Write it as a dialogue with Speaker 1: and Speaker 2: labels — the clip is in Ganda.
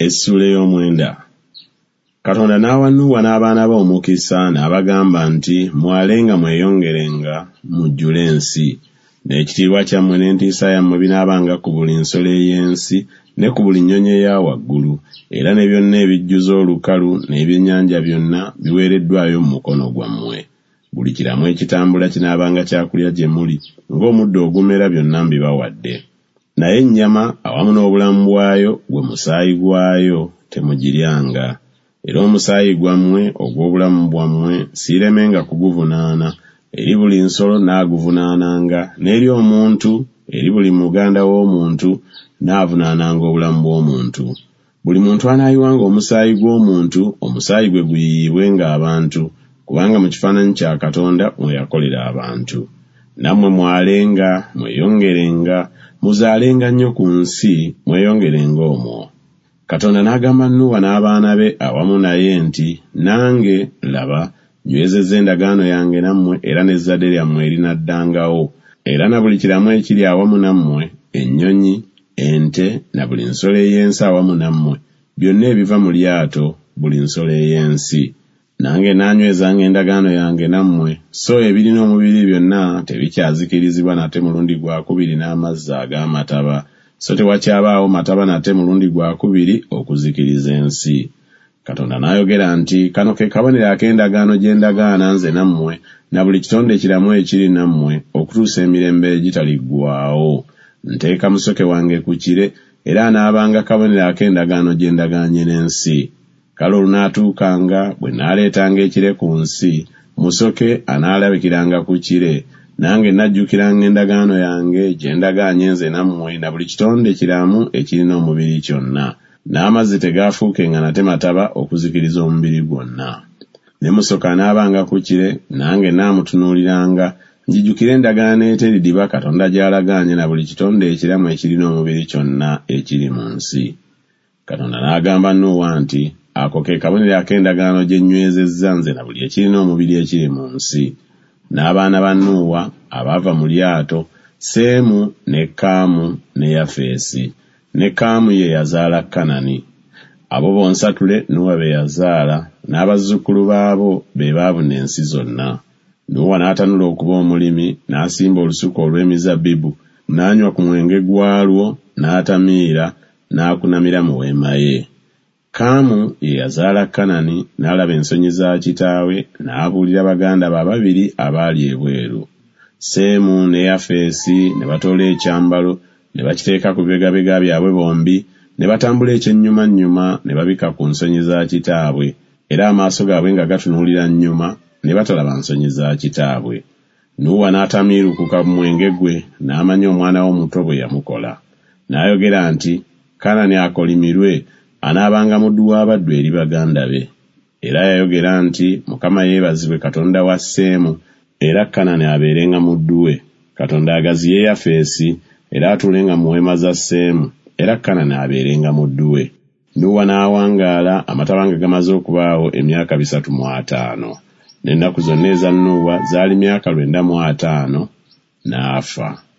Speaker 1: Essula ey'omwenda. Katonda n'awa Nuuwa n'abaana be omukisa n'abagamba nti mwalenga mweyongerenga mujjule ensi, n'ekitiibwa kyammwe n'entiisa yammwe binaabanga ku buli nsolo ey'ensi ne ku buli nnyonyi eya waggulu, era ne byonna ebijjuza olukalu n'ebyennyanja byonna biweereddwayo mu mukono gwammwe. Buli kiramu ekitambula kinaabanga kyakulya gye muli, ng'omuddo ogumera byonna mbibawadde. Naye ennyama awamu n'obulamu bwayo gwe musaayi gwayo temugiryanga. Era omusaayi gwammwe ogw'obulamu bwammwe siiremenga kuguvunaana, eri buli nsolo naaguvunaananga, n'eri omuntu, eri buli muganda w'omuntu naavunaananga obulamu bw'omuntu. Buli muntu anaayiwanga omusaayi gw'omuntu, omusaayi gwe guyiyibwenga abantu, kubanga mu kifaananyi kya Katonda mwe yakolera abantu. Nammwe mwalenga, mweyongerenga, muzaalenga nnyo ku nsi, mweyongerenga omwo. Katonda n'agamba Nuuwa n'abaana be awamu naye nti, nange laba nywezezza endagaano yange nammwe era n'ezzadde lyammwe erinaddangawo, era na buli kiramu ekiri awamu nammwe, ennyonyi, ente na buli nsolo ey'ensi awamu nammwe, byonna ebiva mu lyato, buli nsolo ey'ensi. Nange naanywezanga endagaano yange nammwe, so ebirina omubiri byonna tebikyazikirizibwa nate mulundi gwakubiri n'amazzi ag'amataba, so tewakyabaawo mataba nate mulundi gwakubiri okuzikiriza ensi. Katonda n'ayogera nti, kano ke kabonero ak'endagaano gye ndagaana nze nammwe na buli kitonde kiramu ekiri nammwe okutuusa emirembe egitaliggwaawo. Nteeka musoke wange ku kire, era anaabanga kabonero ak'endagaano gye ndagaanye n'ensi. Kale olunaatuukanga bwe naaleetanga ekire ku nsi, musoke anaalabikiranga ku kire, nange najjukiranga endagaano yange gye ndagaanye nze nammwe na buli kitonde kiramu ekirina omubiri kyonna. N'amazzi tegaafuukenga nate mataba okuzikiriza omubiri gwonna. Ne musoka anaabanga ku kire, nange naamutunuuliranga, njijjukire endagaano eteridiba Katonda gy'alagaanye na buli kitonde ekiramu ekirina omubiri kyonna ekiri mu nsi. Katonda n'agamba Nuuwa nti, ako ke kabonero ak'endagaano gye nywezezza nze na buli ekirina omubiri ekiri mu nsi. N'abaana ba Nuuwa abaava mu lyato, Seemu ne Kaamu ne Yafeesi. Ne Kaamu ye yazaala Kanani. Abo bonsatule Nuuwa be yazaala, n'abazzukulu baabo be baabuna ensi zonna. Nuuwa n'atanula okuba omulimi, n'asimba olusuku olw'emizabbibu, n'anywa ku mwenge gwalwo, n'atamiira, n'akunamira mu weema ye. Kaamu ye yazaala Kanani, n'alaba ensonyi za kitaawe, n'abuulira baganda be ababiri abaali ebweru. Seemu ne Yafeesi ne batoola ekyambalo, ne bakiteeka ku bibegabega byabwe bombi, ne batambula ekyennyumannyuma ne babika ku nsonyi za kitaabwe, era amaaso gaabwe nga gatunuulira nnyuma, ne batalaba nsonyi za kitaabwe. Nuuwa n'atamiirukuka mu mwenge gwe, n'amanya omwana we omuto bwe yamukola. N'ayogera nti, Kanani akolimirwe, anaabanga muddu w'abaddu eri baganda be. Era yayogera nti, Mukama yeebazibwe Katonda wa Seemu, era Kanani abeerenga muddu we. Katonda agaziye Yafeesi, era atuulenga mu weema za Seemu, era Kanani abeerenga muddu we. Nuuwa n'awangaala amataba nga gamaze okubaawo emyaka 350. N'ennaku zonna eza Nuuwa zaali myaka 950, n'afa.